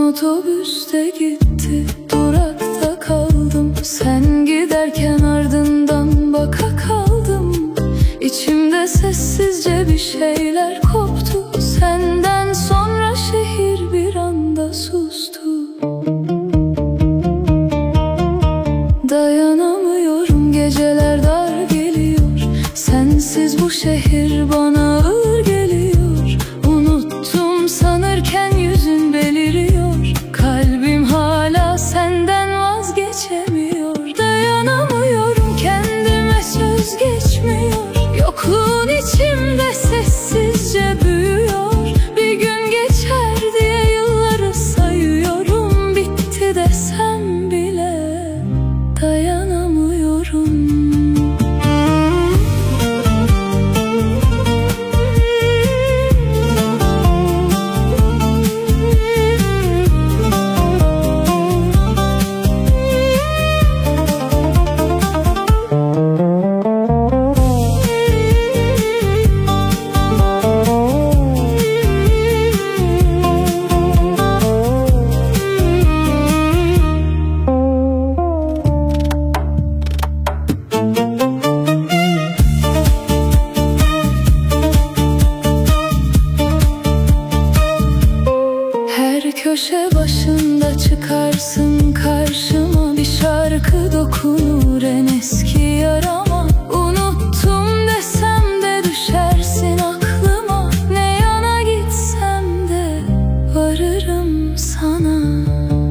otobüste gitti, durakta kaldım. Sen giderken ardından baka kaldım. İçimde sessizce bir şeyler koptu. Senden sonra şehir bir anda sustu. Dayanamıyorum, geceler dar geliyor. Sensiz bu şehir bana ağır geliyor. Unuttum sanırken yüzün beliriyor. Kalbim hala senden vazgeçemiyor. Dayanamıyorum, kendime söz geçmiyor. Yokluğun içimde sessizce büyüyor. Bir gün geçer diye yılları sayıyorum. Bitti desem bile dayanamıyorum. Köşe başında çıkarsın karşıma. Bir şarkı dokunur en eski yarama. Unuttum desem de düşersin aklıma. Ne yana gitsem de varırım sana.